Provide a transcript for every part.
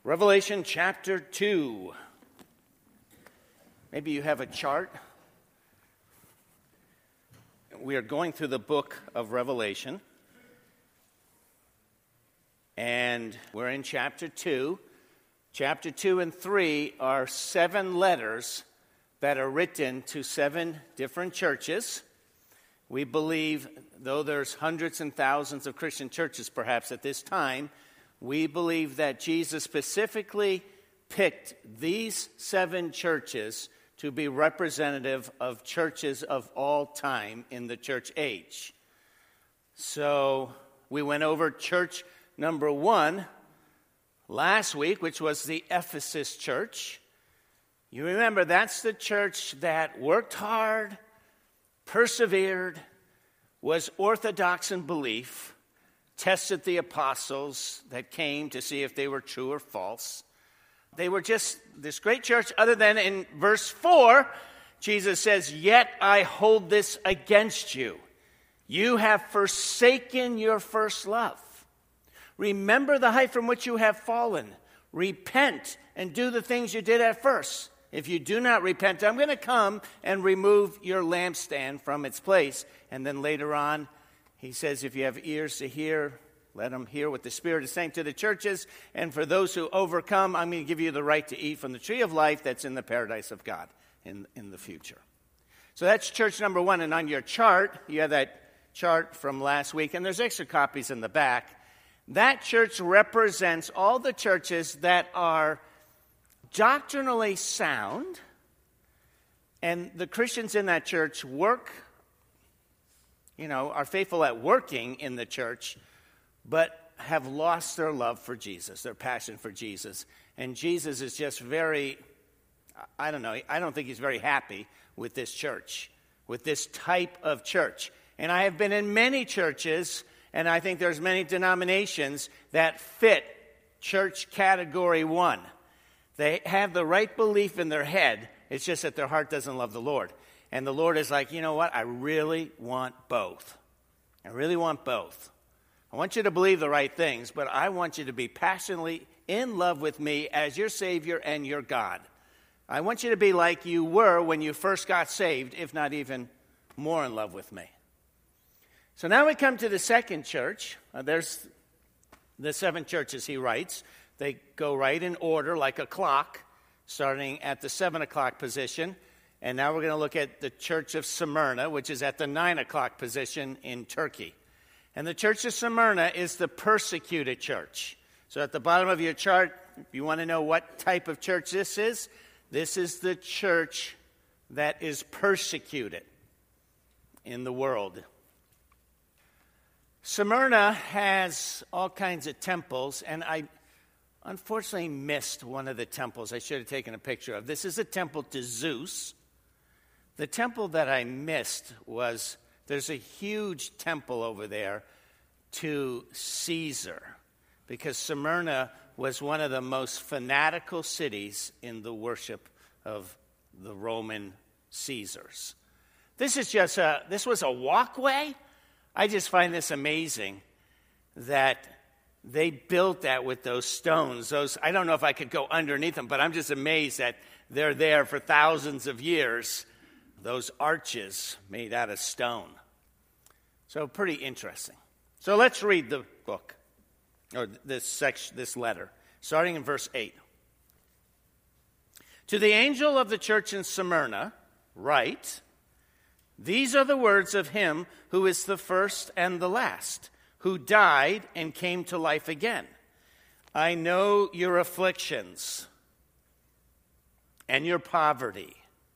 Revelation chapter 2. Maybe you have a chart. We are going through the book of Revelation. And we're in chapter 2. Chapter 2 and 3 are 7 letters that are written to 7 different churches. We believe, though there's hundreds and thousands of Christian churches perhaps at this time, we believe that Jesus specifically picked these 7 churches to be representative of churches of all time in the church age. So we went over church number 1 last week, which was the Ephesus church. You remember that's the church that worked hard, persevered, was orthodox in belief, tested the apostles that came to see if they were true or false. They were just this great church, other than in verse 4, Jesus says, "Yet I hold this against you. You have forsaken your first love. Remember the height from which you have fallen. Repent and do the things you did at first. If you do not repent, I'm going to come and remove your lampstand from its place." And then later on, he says, if you have ears to hear, let them hear what the Spirit is saying to the churches. And for those who overcome, I'm going to give you the right to eat from the tree of life that's in the paradise of God in the future. So that's church number 1. And on your chart, you have that chart from last week. And there's extra copies in the back. That church represents all the churches that are doctrinally sound. And the Christians in that church are faithful at working in the church, but have lost their love for Jesus, their passion for Jesus. And Jesus is just I don't think he's very happy with this church, with this type of church. And I have been in many churches, and I think there's many denominations that fit church category 1. They have the right belief in their head, it's just that their heart doesn't love the Lord. And the Lord is like, you know what? I really want both. I really want both. I want you to believe the right things, but I want you to be passionately in love with me as your Savior and your God. I want you to be like you were when you first got saved, if not even more in love with me. So now we come to the second church. There's the 7 churches he writes. They go right in order like a clock, starting at the 7 o'clock position. And now we're going to look at the church of Smyrna, which is at the 9 o'clock position in Turkey. And the church of Smyrna is the persecuted church. So at the bottom of your chart, if you want to know what type of church this is the church that is persecuted in the world. Smyrna has all kinds of temples, and I unfortunately missed one of the temples I should have taken a picture of. This is a temple to Zeus. The temple that I missed was, there's a huge temple over there to Caesar, because Smyrna was one of the most fanatical cities in the worship of the Roman Caesars. This was a walkway. I just find this amazing that they built that with those stones. I don't know if I could go underneath them, but I'm just amazed that they're there for thousands of years. Those arches made out of stone. So pretty interesting. So let's read the book, or this letter, starting in verse 8. To the angel of the church in Smyrna, write, "These are the words of him who is the first and the last, who died and came to life again. I know your afflictions and your poverty.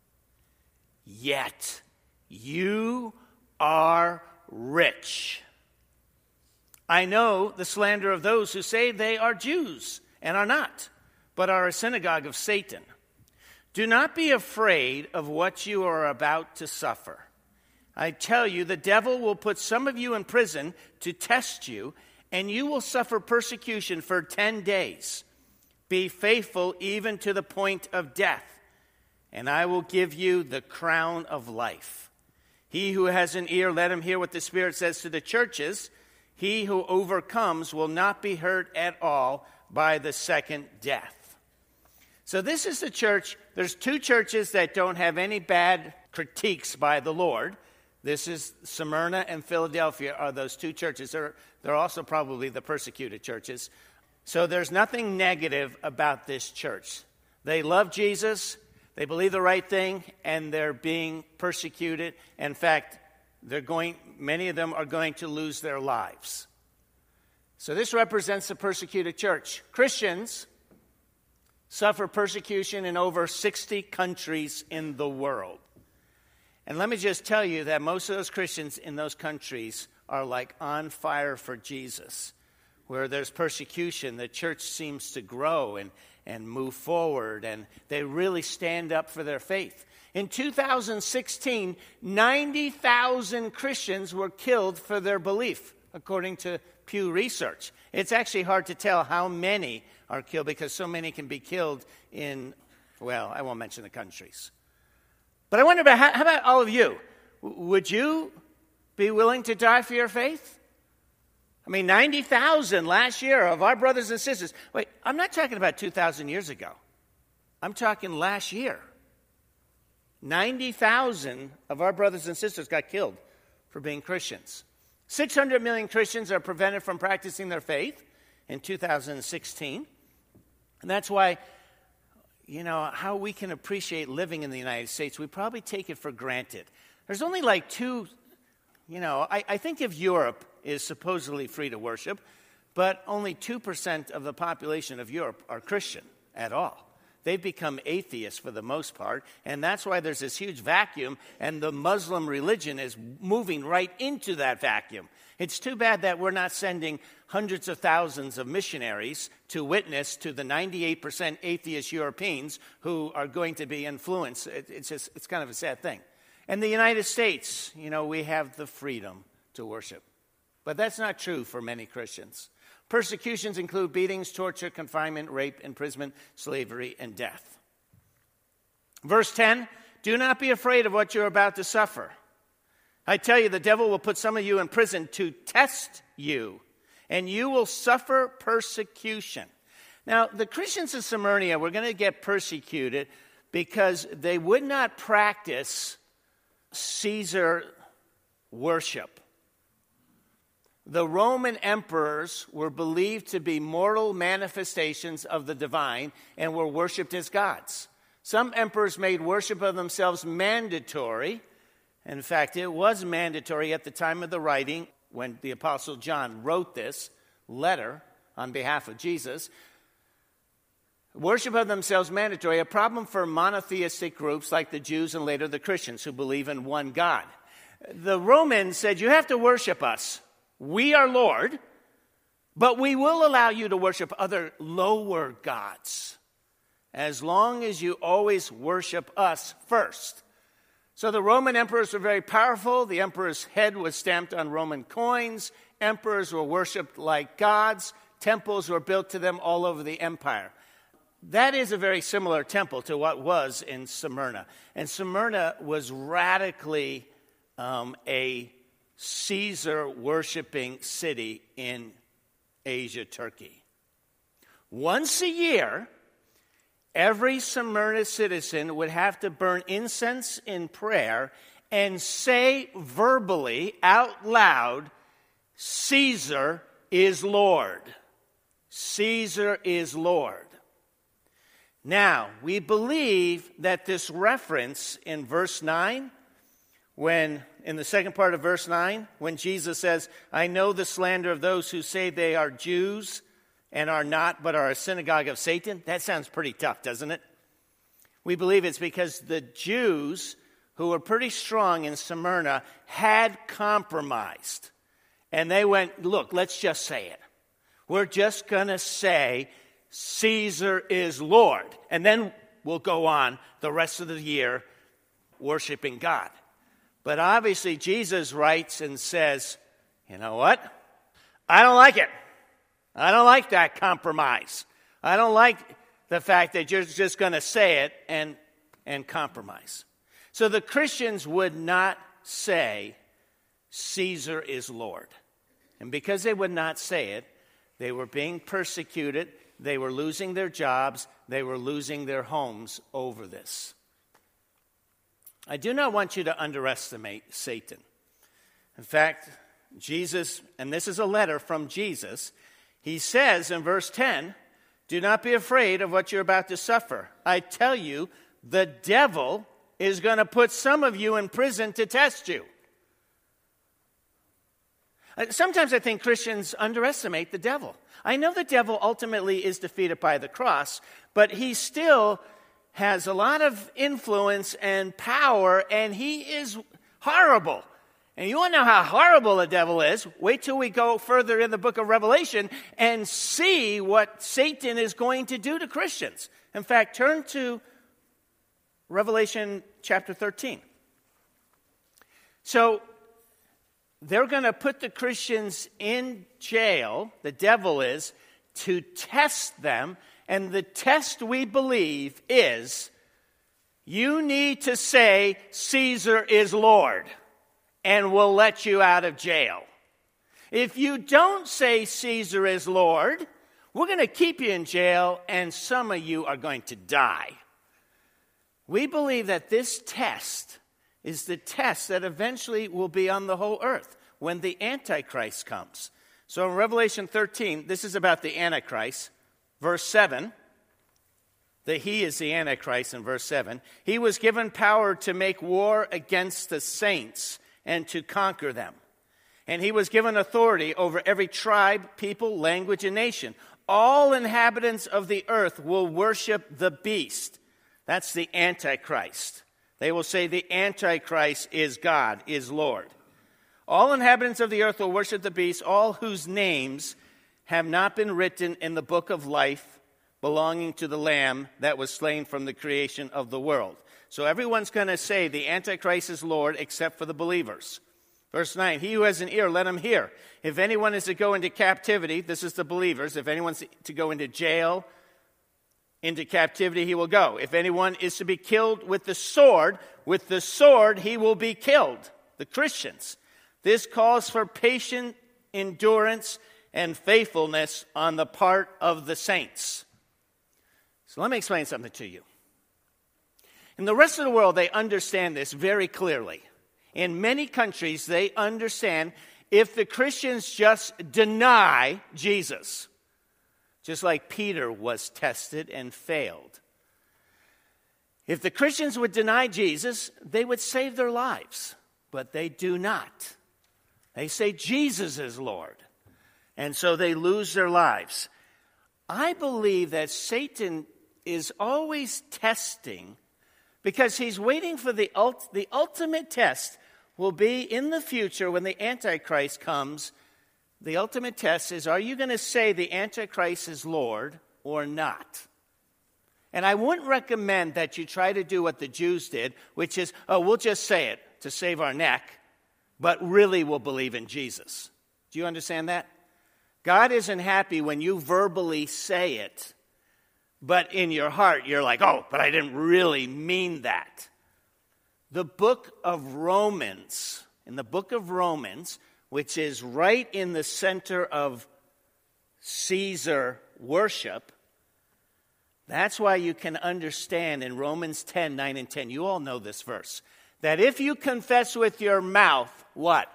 Yet you are rich. I know the slander of those who say they are Jews and are not, but are a synagogue of Satan. Do not be afraid of what you are about to suffer. I tell you, the devil will put some of you in prison to test you, and you will suffer persecution for 10 days. Be faithful even to the point of death, and I will give you the crown of life. He who has an ear, let him hear what the Spirit says to the churches. He who overcomes will not be hurt at all by the second death. So this is the church. There's two churches that don't have any bad critiques by the Lord. This is Smyrna and Philadelphia are those two churches. They're also probably the persecuted churches. So there's nothing negative about this church. They love Jesus, they believe the right thing, and they're being persecuted. In fact, many of them are going to lose their lives. So this represents the persecuted church. Christians suffer persecution in over 60 countries in the world. And let me just tell you that most of those Christians in those countries are like on fire for Jesus. Where there's persecution, the church seems to grow and move forward, and they really stand up for their faith. In 2016, 90,000 Christians were killed for their belief, according to Pew Research. It's actually hard to tell how many are killed because so many can be killed in, well, I won't mention the countries. But I wonder how about all of you? Would you be willing to die for your faith? I mean, 90,000 last year of our brothers and sisters. Wait, I'm not talking about 2,000 years ago. I'm talking last year. 90,000 of our brothers and sisters got killed for being Christians. 600 million Christians are prevented from practicing their faith in 2016. And that's why, how we can appreciate living in the United States, we probably take it for granted. There's only like two, I think of Europe is supposedly free to worship, but only 2% of the population of Europe are Christian at all. They've become atheists for the most part, and that's why there's this huge vacuum, and the Muslim religion is moving right into that vacuum. It's too bad that we're not sending hundreds of thousands of missionaries to witness to the 98% atheist Europeans who are going to be influenced. It's kind of a sad thing. In the United States, we have the freedom to worship. But that's not true for many Christians. Persecutions include beatings, torture, confinement, rape, imprisonment, slavery, and death. Verse 10, do not be afraid of what you're about to suffer. I tell you, the devil will put some of you in prison to test you, and you will suffer persecution. Now, the Christians of Smyrna were going to get persecuted because they would not practice Caesar worship. The Roman emperors were believed to be mortal manifestations of the divine and were worshipped as gods. Some emperors made worship of themselves mandatory. In fact, it was mandatory at the time of the writing when the Apostle John wrote this letter on behalf of Jesus. Worship of themselves mandatory, a problem for monotheistic groups like the Jews and later the Christians who believe in one God. The Romans said, you have to worship us. We are Lord, but we will allow you to worship other lower gods as long as you always worship us first. So the Roman emperors were very powerful. The emperor's head was stamped on Roman coins. Emperors were worshipped like gods. Temples were built to them all over the empire. That is a very similar temple to what was in Smyrna. And Smyrna was radically a Caesar-worshiping city in Asia, Turkey. Once a year, every Smyrna citizen would have to burn incense in prayer and say verbally out loud, Caesar is Lord. Caesar is Lord. Now, we believe that this reference in verse 9, in the second part of verse 9, when Jesus says, I know the slander of those who say they are Jews and are not, but are a synagogue of Satan. That sounds pretty tough, doesn't it? We believe it's because the Jews, who were pretty strong in Smyrna, had compromised. And they went, look, let's just say it. We're just going to say Caesar is Lord. And then we'll go on the rest of the year worshiping God. But obviously Jesus writes and says, you know what? I don't like it. I don't like that compromise. I don't like the fact that you're just going to say it and compromise. So the Christians would not say Caesar is Lord. And because they would not say it, they were being persecuted. They were losing their jobs. They were losing their homes over this. I do not want you to underestimate Satan. In fact, Jesus, and this is a letter from Jesus, he says in verse 10, "Do not be afraid of what you're about to suffer. I tell you, the devil is going to put some of you in prison to test you." Sometimes I think Christians underestimate the devil. I know the devil ultimately is defeated by the cross, but he still has a lot of influence and power, and he is horrible. And you want to know how horrible the devil is? Wait till we go further in the book of Revelation and see what Satan is going to do to Christians. In fact, turn to Revelation chapter 13. So, they're going to put the Christians in jail, the devil is, to test them. And the test, we believe, is you need to say Caesar is Lord, and we'll let you out of jail. If you don't say Caesar is Lord, we're going to keep you in jail, and some of you are going to die. We believe that this test is the test that eventually will be on the whole earth when the Antichrist comes. So in Revelation 13, this is about the Antichrist. Verse 7, that he is the Antichrist in verse 7. "He was given power to make war against the saints and to conquer them. And he was given authority over every tribe, people, language, and nation. All inhabitants of the earth will worship the beast." That's the Antichrist. They will say the Antichrist is God, is Lord. "All inhabitants of the earth will worship the beast, all whose names have not been written in the book of life belonging to the Lamb that was slain from the creation of the world." So everyone's going to say the Antichrist is Lord except for the believers. Verse 9, "He who has an ear, let him hear. If anyone is to go into captivity," this is the believers, "if anyone's to go into jail, into captivity he will go. If anyone is to be killed with the sword he will be killed." The Christians. "This calls for patient endurance and faithfulness on the part of the saints." So let me explain something to you. In the rest of the world, they understand this very clearly. In many countries, they understand if the Christians just deny Jesus, just like Peter was tested and failed. If the Christians would deny Jesus, they would save their lives, but they do not. They say Jesus is Lord. And so they lose their lives. I believe that Satan is always testing because he's waiting for the ultimate test will be in the future when the Antichrist comes. The ultimate test is, are you going to say the Antichrist is Lord or not? And I wouldn't recommend that you try to do what the Jews did, which is, we'll just say it to save our neck, but really we'll believe in Jesus. Do you understand that? God isn't happy when you verbally say it, but in your heart you're like, but I didn't really mean that. In the book of Romans, which is right in the center of Caesar worship, that's why you can understand in Romans 10, 9 and 10, you all know this verse, that if you confess with your mouth, what?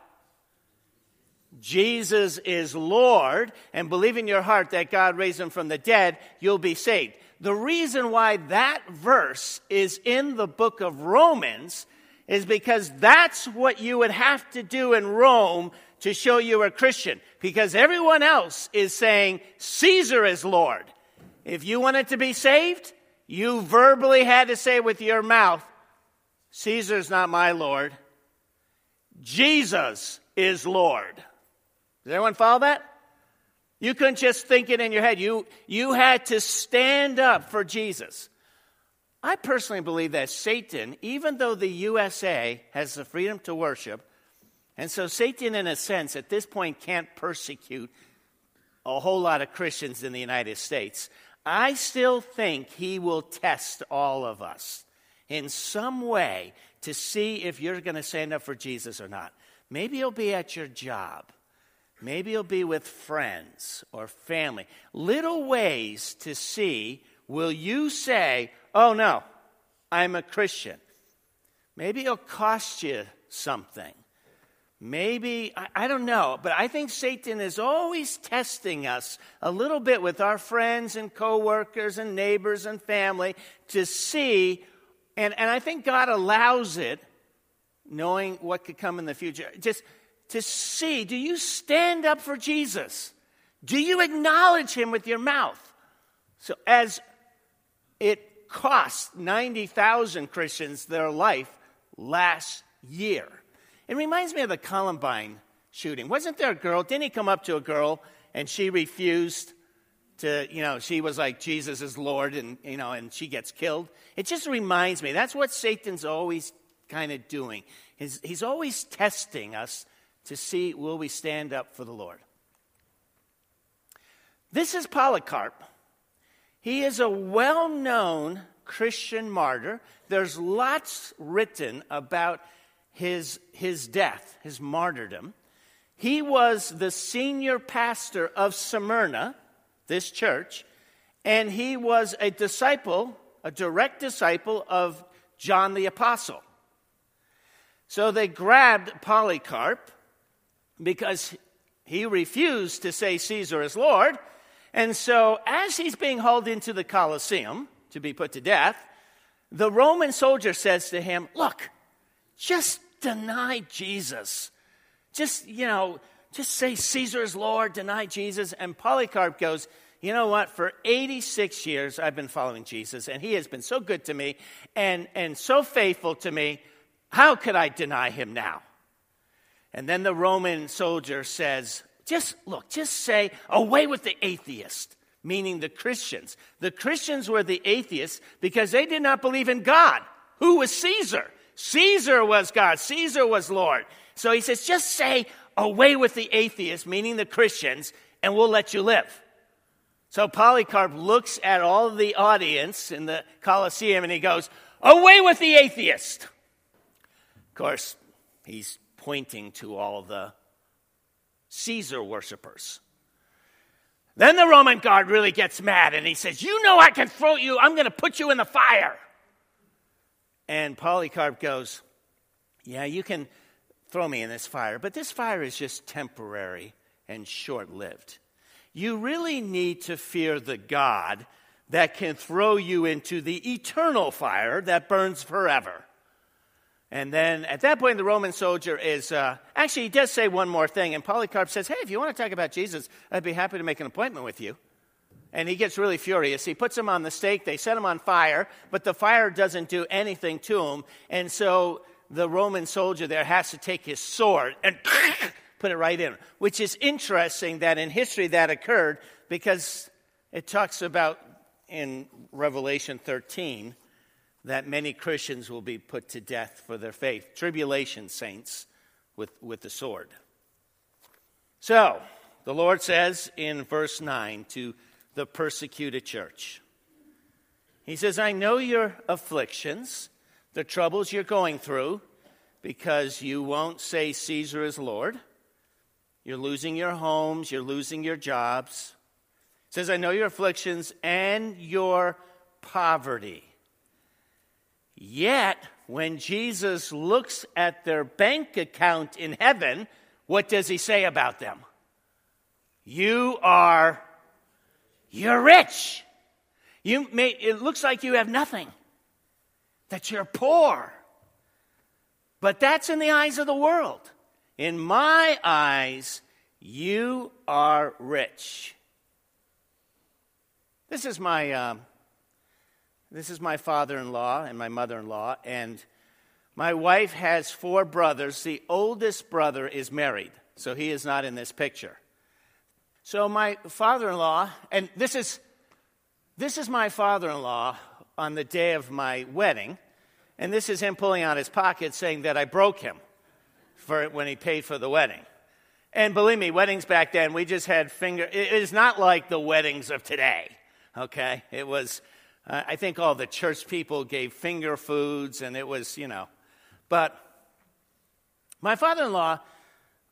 Jesus is Lord, and believe in your heart that God raised him from the dead, you'll be saved. The reason why that verse is in the book of Romans is because that's what you would have to do in Rome to show you a Christian. Because everyone else is saying Caesar is Lord. If you wanted to be saved, you verbally had to say with your mouth, Caesar's not my Lord. Jesus is Lord. Does everyone follow that? You couldn't just think it in your head. You had to stand up for Jesus. I personally believe that Satan, even though the USA has the freedom to worship, and so Satan, in a sense, at this point can't persecute a whole lot of Christians in the United States, I still think he will test all of us in some way to see if you're going to stand up for Jesus or not. Maybe it'll be at your job. Maybe you'll be with friends or family. Little ways to see, will you say, oh no, I'm a Christian? Maybe it'll cost you something. Maybe, I don't know, but I think Satan is always testing us a little bit with our friends and coworkers and neighbors and family to see, and I think God allows it, knowing what could come in the future, just to see, do you stand up for Jesus? Do you acknowledge him with your mouth? So as it cost 90,000 Christians their life last year. It reminds me of the Columbine shooting. Wasn't there a girl? Didn't he come up to a girl and she refused to, she was like, Jesus is Lord, and she gets killed? It just reminds me, that's what Satan's always kind of doing. He's always testing us to see, will we stand up for the Lord? This is Polycarp. He is a well-known Christian martyr. There's lots written about his death, his martyrdom. He was the senior pastor of Smyrna, this church, and he was a direct disciple of John the Apostle. So they grabbed Polycarp because he refused to say Caesar is Lord. And so as he's being hauled into the Colosseum to be put to death, the Roman soldier says to him, look, just deny Jesus. Just say Caesar is Lord, deny Jesus. And Polycarp goes, you know what? For 86 years I've been following Jesus, and he has been so good to me and so faithful to me. How could I deny him now? And then the Roman soldier says, just say, away with the atheist, meaning the Christians. The Christians were the atheists because they did not believe in God. Who was Caesar? Caesar was God. Caesar was Lord. So he says, just say, away with the atheists, meaning the Christians, and we'll let you live. So Polycarp looks at all of the audience in the Colosseum and he goes, away with the atheist. Of course, he's pointing to all the Caesar worshipers. Then the Roman guard really gets mad and he says, you know I can throw you, I'm going to put you in the fire. And Polycarp goes, yeah, you can throw me in this fire, but this fire is just temporary and short-lived. You really need to fear the God that can throw you into the eternal fire that burns forever. And then at that point, the Roman soldier is, actually, he does say one more thing. And Polycarp says, hey, if you want to talk about Jesus, I'd be happy to make an appointment with you. And he gets really furious. He puts him on the stake. They set him on fire, but the fire doesn't do anything to him. And so the Roman soldier there has to take his sword and put it right in, which is interesting that in history that occurred because it talks about in Revelation 13 that many Christians will be put to death for their faith. Tribulation saints with the sword. So, the Lord says in verse 9 to the persecuted church, he says, I know your afflictions, the troubles you're going through, because you won't say Caesar is Lord. You're losing your homes, you're losing your jobs. He says, I know your afflictions and your poverty. Yet, when Jesus looks at their bank account in heaven, what does he say about them? You're rich. It looks like you have nothing, that you're poor. But that's in the eyes of the world. In my eyes, you are rich. This is my father-in-law and my mother-in-law, and my wife has 4 brothers. The oldest brother is married, so he is not in this picture. So my father-in-law, and this is my father-in-law on the day of my wedding, and this is him pulling out his pocket saying that I broke him for when he paid for the wedding. And believe me, weddings back then, we just had it is not like the weddings of today, okay? It was, I think all the church people gave finger foods, and it was, But my father-in-law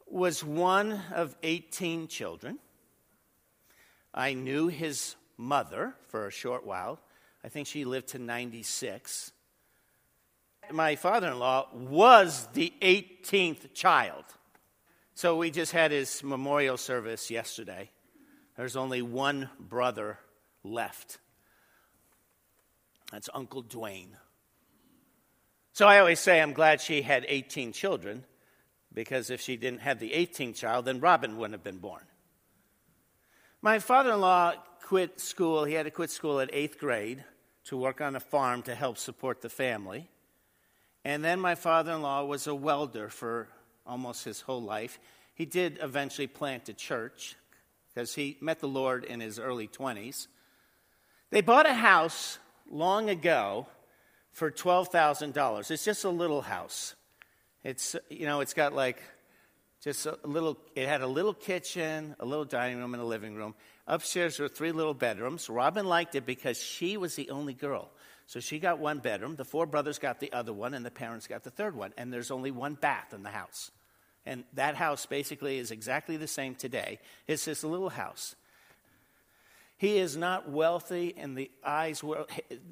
was one of 18 children. I knew his mother for a short while. I think she lived to 96. My father-in-law was the 18th child. So we just had his memorial service yesterday. There's only one brother left. That's Uncle Dwayne. So I always say I'm glad she had 18 children, because if she didn't have the 18th child, then Robin wouldn't have been born. My father-in-law quit school. He had to quit school at 8th grade to work on a farm to help support the family. And then my father-in-law was a welder for almost his whole life. He did eventually plant a church because he met the Lord in his early 20s. They bought a house long ago for $12,000. It's just a little house. It's got like just a little, it had a little kitchen, a little dining room, and a living room. Upstairs were 3 little bedrooms. Robin liked it because she was the only girl. So she got 1 bedroom, the 4 brothers got the other one, and the parents got the 3rd one. And there's only 1 bath in the house. And that house basically is exactly the same today. It's this little house. He is not wealthy in the eyes world,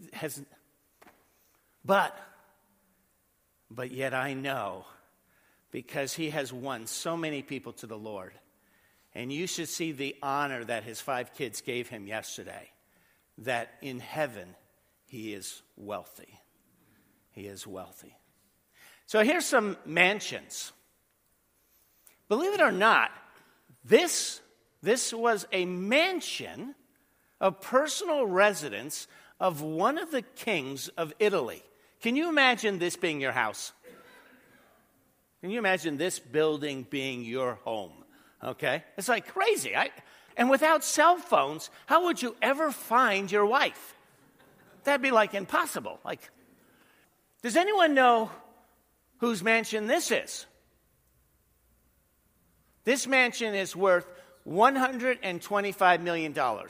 but yet I know, because he has won so many people to the Lord. And you should see the honor that his 5 kids gave him yesterday, that in heaven he is wealthy. He is wealthy. So here's some mansions. Believe it or not, this was a mansion, a personal residence of one of the kings of Italy. Can you imagine this being your house? Can you imagine this building being your home? Okay? It's like crazy. And without cell phones, how would you ever find your wife? That'd be like impossible. Like, does anyone know whose mansion this is? This mansion is worth $125 million.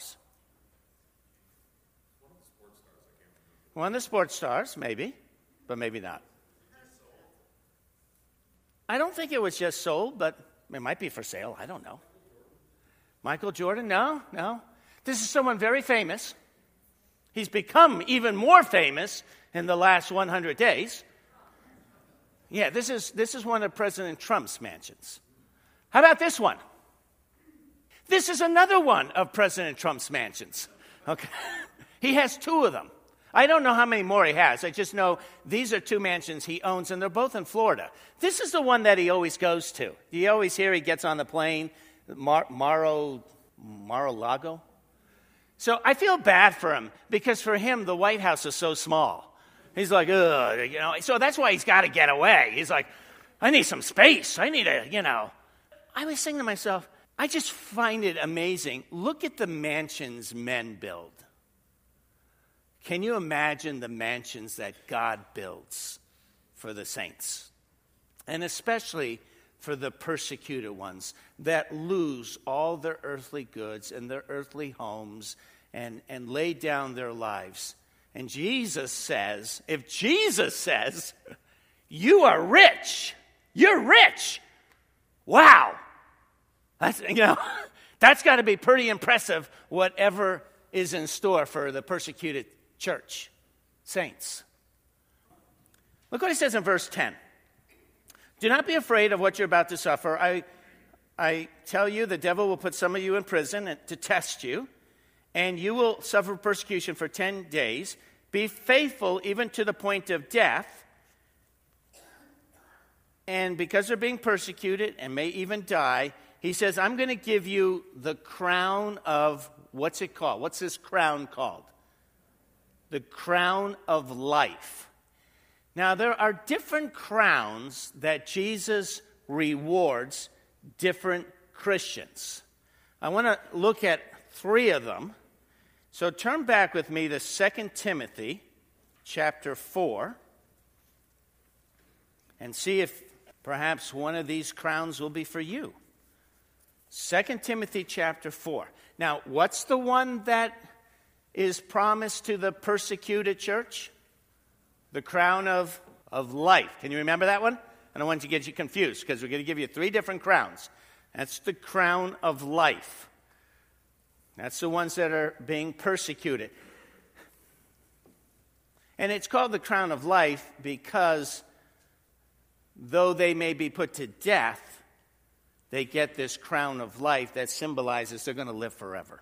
One of the sports stars, maybe, but maybe not. I don't think it was just sold, but it might be for sale. I don't know. Michael Jordan? No. This is someone very famous. He's become even more famous in the last 100 days. Yeah, this is one of President Trump's mansions. How about this one? This is another one of President Trump's mansions. Okay. He has 2 of them. I don't know how many more he has. I just know these are 2 mansions he owns, and they're both in Florida. This is the one that he always goes to. You always hear he gets on the plane, Mar-a-Lago. So I feel bad for him, because for him, the White House is so small. He's like, ugh, so that's why he's got to get away. He's like, I need some space. I need I was thinking to myself, I just find it amazing. Look at the mansions men build. Can you imagine the mansions that God builds for the saints? And especially for the persecuted ones that lose all their earthly goods and their earthly homes and lay down their lives. And Jesus says, if Jesus says, you are rich, you're rich. Wow. That's got to be pretty impressive, whatever is in store for the persecuted church, saints. Look what he says in verse 10. Do not be afraid of what you're about to suffer. I tell you, the devil will put some of you in prison to test you, and you will suffer persecution for 10 days. Be faithful even to the point of death. And because they're being persecuted and may even die, he says, I'm going to give you the crown of, what's it called? What's this crown called? The crown of life. Now, there are different crowns that Jesus rewards different Christians. I want to look at 3 of them. So turn back with me to 2 Timothy chapter 4 and see if perhaps one of these crowns will be for you. 2 Timothy chapter 4. Now, what's the one that is promised to the persecuted church? The crown of life. Can you remember that one? I don't want to get you confused because we're going to give you 3 different crowns. That's the crown of life. That's the ones that are being persecuted. And it's called the crown of life because though they may be put to death, they get this crown of life that symbolizes they're going to live forever.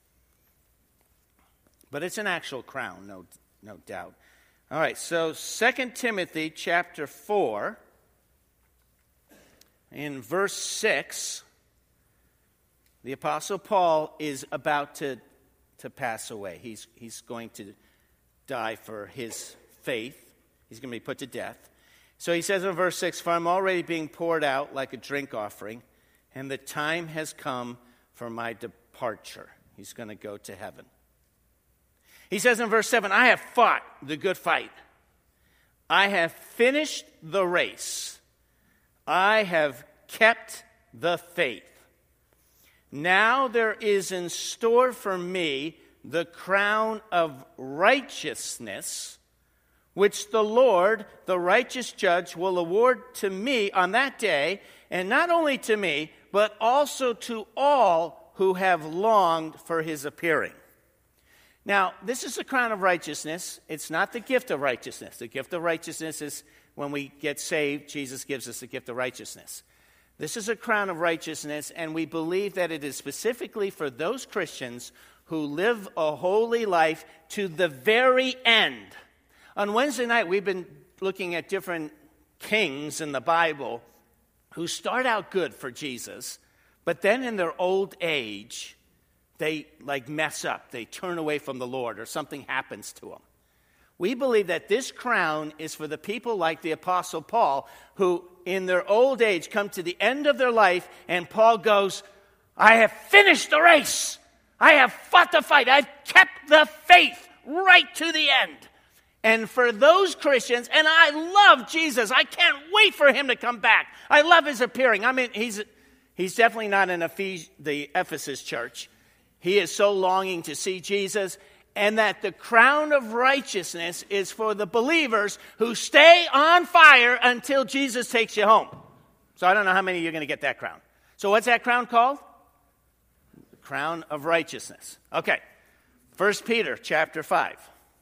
But it's an actual crown, no doubt. All right, so 2 Timothy chapter 4, in verse 6, the Apostle Paul is about to pass away. He's going to die for his faith. He's going to be put to death. So he says in verse 6, "For I'm already being poured out like a drink offering, and the time has come for my departure." He's going to go to heaven. He says in verse 7, "I have fought the good fight. I have finished the race. I have kept the faith. Now there is in store for me the crown of righteousness, which the Lord, the righteous judge, will award to me on that day, and not only to me, but also to all who have longed for his appearing." Now, this is the crown of righteousness. It's not the gift of righteousness. The gift of righteousness is when we get saved, Jesus gives us the gift of righteousness. This is a crown of righteousness, and we believe that it is specifically for those Christians who live a holy life to the very end. On Wednesday night, we've been looking at different kings in the Bible who start out good for Jesus, but then in their old age, they mess up. They turn away from the Lord or something happens to them. We believe that this crown is for the people like the Apostle Paul who in their old age come to the end of their life and Paul goes, "I have finished the race. I have fought the fight. I've kept the faith right to the end." And for those Christians, and I love Jesus. I can't wait for him to come back. I love his appearing. I mean, he's definitely not in the Ephesus church. He is so longing to see Jesus, and that the crown of righteousness is for the believers who stay on fire until Jesus takes you home. So I don't know how many of you are going to get that crown. So what's that crown called? The crown of righteousness. Okay, 1 Peter chapter 5.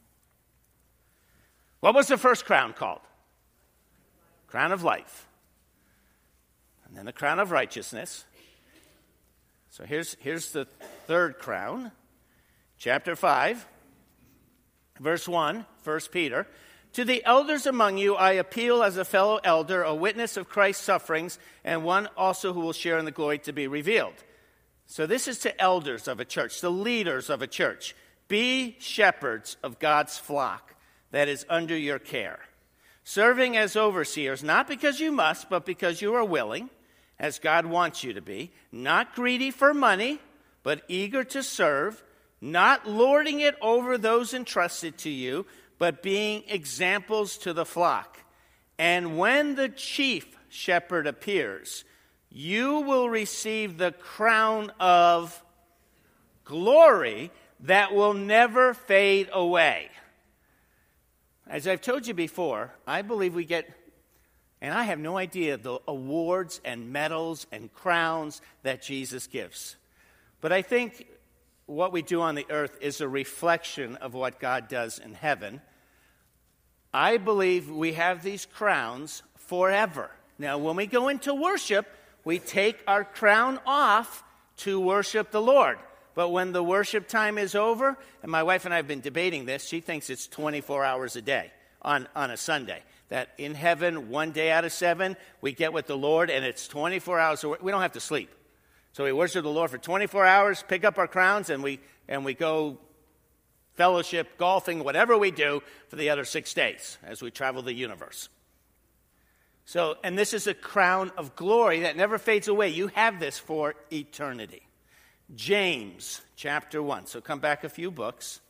What was the first crown called? Crown of life. And then the crown of righteousness. So here's the third crown. Chapter 5, verse 1, 1 Peter. "To the elders among you I appeal as a fellow elder, a witness of Christ's sufferings, and one also who will share in the glory to be revealed." So this is to elders of a church, the leaders of a church. "Be shepherds of God's flock that is under your care, serving as overseers, not because you must, but because you are willing, as God wants you to be, not greedy for money, but eager to serve, not lording it over those entrusted to you, but being examples to the flock. And when the chief shepherd appears, you will receive the crown of glory that will never fade away." As I've told you before, I believe we get, and I have no idea, the awards and medals and crowns that Jesus gives. But I think what we do on the earth is a reflection of what God does in heaven. I believe we have these crowns forever. Now, when we go into worship, we take our crown off to worship the Lord. But when the worship time is over, and my wife and I have been debating this, she thinks it's 24 hours a day on a Sunday. That in heaven, 1 day out of 7, we get with the Lord, and it's 24 hours. We don't have to sleep. So we worship the Lord for 24 hours, pick up our crowns, and we go fellowship, golfing, whatever we do for the other 6 days as we travel the universe. So, and this is a crown of glory that never fades away. You have this for eternity. James chapter 1. So come back a few books.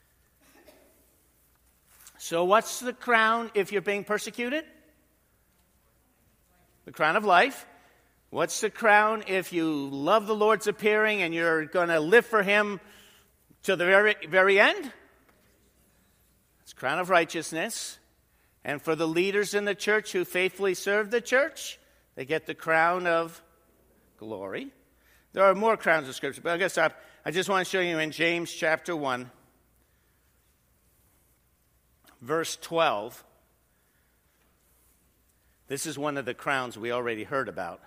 So what's the crown if you're being persecuted? The crown of life. What's the crown if you love the Lord's appearing and you're going to live for him to the very end? It's crown of righteousness. And for the leaders in the church who faithfully serve the church, they get the crown of glory. There are more crowns of Scripture, but I guess I just want to show you in James chapter 1, verse 12. This is one of the crowns we already heard about.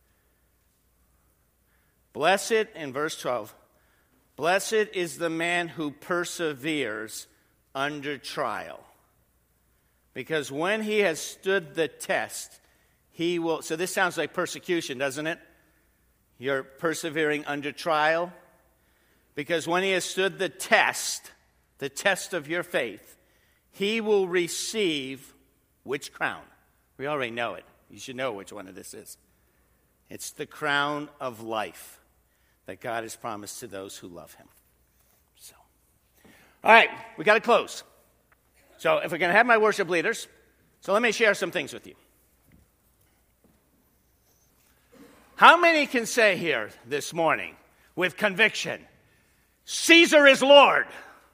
Blessed, in verse 12, blessed is the man who perseveres under trial. Because when he has stood the test, he will... So this sounds like persecution, doesn't it? You're persevering under trial. Because when he has stood the test of your faith, he will receive which crown? We already know it. You should know which one of this is. It's the crown of life that God has promised to those who love him. So, all right, we got to close. So if we're going to have my worship leaders, so let me share some things with you. How many can say here this morning with conviction, Caesar is Lord,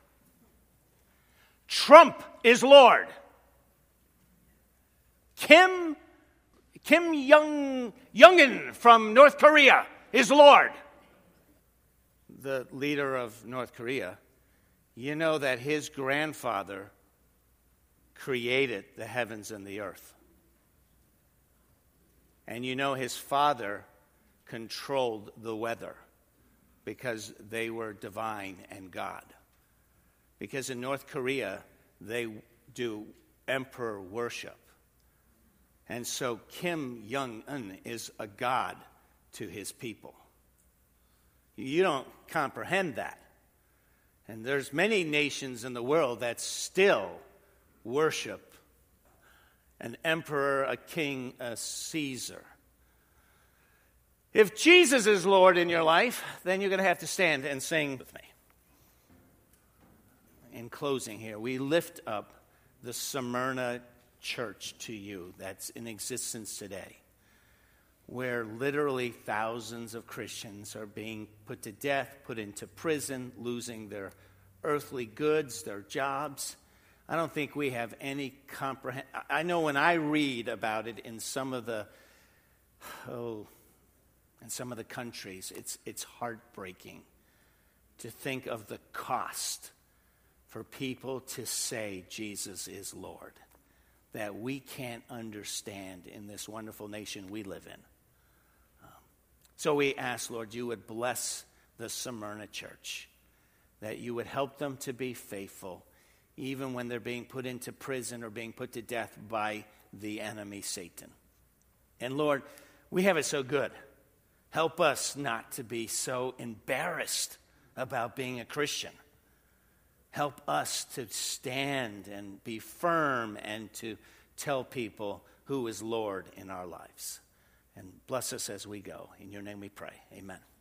Trump is Lord, Kim Jong-un from North Korea is Lord? The leader of North Korea, you know that his grandfather created the heavens and the earth. And you know his father controlled the weather because they were divine and God. Because in North Korea, they do emperor worship. And so Kim Jong-un is a god to his people. You don't comprehend that. And there's many nations in the world that still worship an emperor, a king, a Caesar. If Jesus is Lord in your life, then you're going to have to stand and sing with me. In closing here, we lift up the Smyrna church to you that's in existence today, where literally thousands of Christians are being put to death, put into prison, losing their earthly goods, their jobs. I don't think we have any comprehension. I know when I read about it in some of the countries, it's heartbreaking to think of the cost for people to say Jesus is Lord, that we can't understand in this wonderful nation we live in. So we ask, Lord, you would bless the Smyrna church, that you would help them to be faithful, even when they're being put into prison or being put to death by the enemy, Satan. And Lord, we have it so good. Help us not to be so embarrassed about being a Christian. Help us to stand and be firm and to tell people who is Lord in our lives. And bless us as we go. In your name we pray. Amen.